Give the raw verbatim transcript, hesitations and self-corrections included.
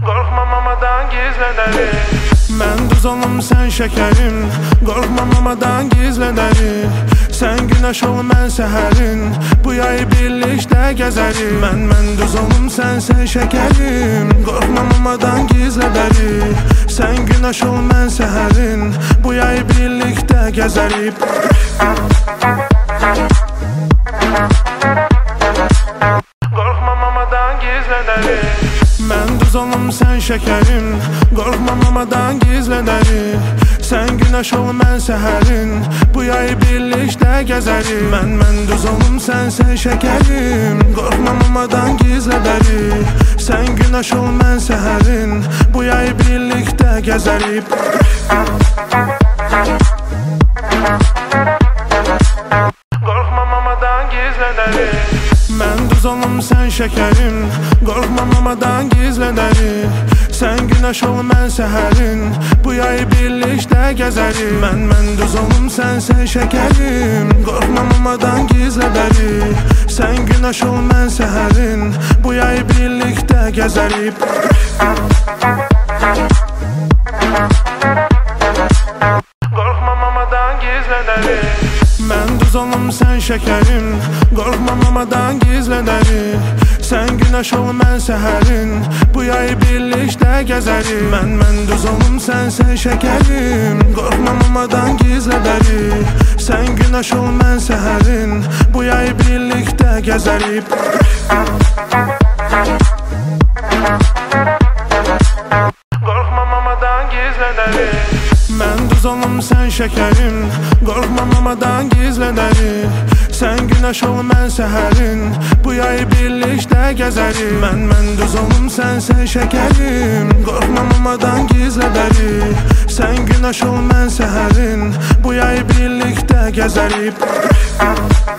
Qorxma mamadan gizlədərik. Mən duz olum, sən şəkərim. Qorxma mamadan gizlədərik. Sən günəş ol, mən səhərin. Bu yay birlikdə gəzərik. Mən, mən duz olum, sən, sən şəkərim. Qorxma mamadan gizlədərik. Sən günəş ol, mən səhərin. Bu yay birlikdə gəzərik. Qorxma mamadan gizlədərik. Mən duz olum, sən şəkərim. Qorxma mamadan gizlədərik. Sən günəş ol, mən səhərin. Bu yay birlikdə gəzərik. Mən, mən duz olum, sən, sən şəkərim. Qorxma mamadan gizlədərik. Sən günəş ol, mən səhərin. Bu yay birlikdə gəzərik. Qorxma mamadan gizlədərik. Mən duz olum, sən şəkərim. Qorxma mamadan gizlədərik. Sən günəş ol, mən səhərin. Bu yay birlikdə gəzərik. Mən, mən duz olum, sən, sən şəkərim. Qorxma mamadan gizlədərik. Sən günəş ol, mən səhərin. Bu yay birlikdə gəzərik. Qorxma mamadan gizlədərik. Mən duz olum, sən şəkərim. Qorxma mamadan gizlədərik. Sən günəş ol, mən səhərin. Bu yay birlikdə gəzərik. Mən, mən duz olum, sən, sən şəkərim. Qorxma mamadan gizlədərik. Sən günəş ol, mən səhərin. Bu yay birlikdə gəzərik. Qorxma mamadan gizlədərik. Mən duz olum, sən şəkərim. Qorxma mamadan gizlədərik. Sən günəş ol, mən səhərin. Bu yay birlikdə gəzərik. Mən, mən duz olum, sən, sən şəkərim. Qorxma mamadan gizlədərik. Sən günəş ol, mən səhərin. Bu yay birlikdə gəzərik.